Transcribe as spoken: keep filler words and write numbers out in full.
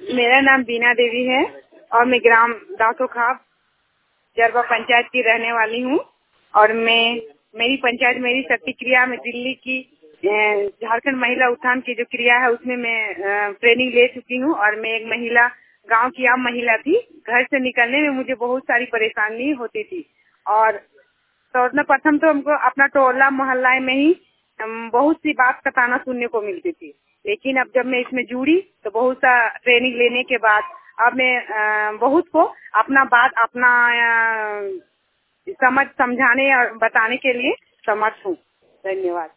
मेरा नाम बीना देवी है और मैं ग्राम दासोखाप जरबा पंचायत की रहने वाली हूँ। और मैं मेरी पंचायत मेरी शक्ति क्रिया में दिल्ली की झारखंड महिला उत्थान की जो क्रिया है उसमें मैं ट्रेनिंग ले चुकी हूँ। और मैं एक महिला, गांव की आम महिला थी। घर से निकलने में मुझे बहुत सारी परेशानी होती थी। और तो प्रथम तो हमको अपना टोला मोहल्ला में ही बहुत सी बात का ताना सुनने को मिलती थी। लेकिन अब जब मैं इसमें जुड़ी तो बहुत सा ट्रेनिंग लेने के बाद अब मैं बहुत को अपना बात अपना समझ समझाने और बताने के लिए समर्थ हूँ। धन्यवाद।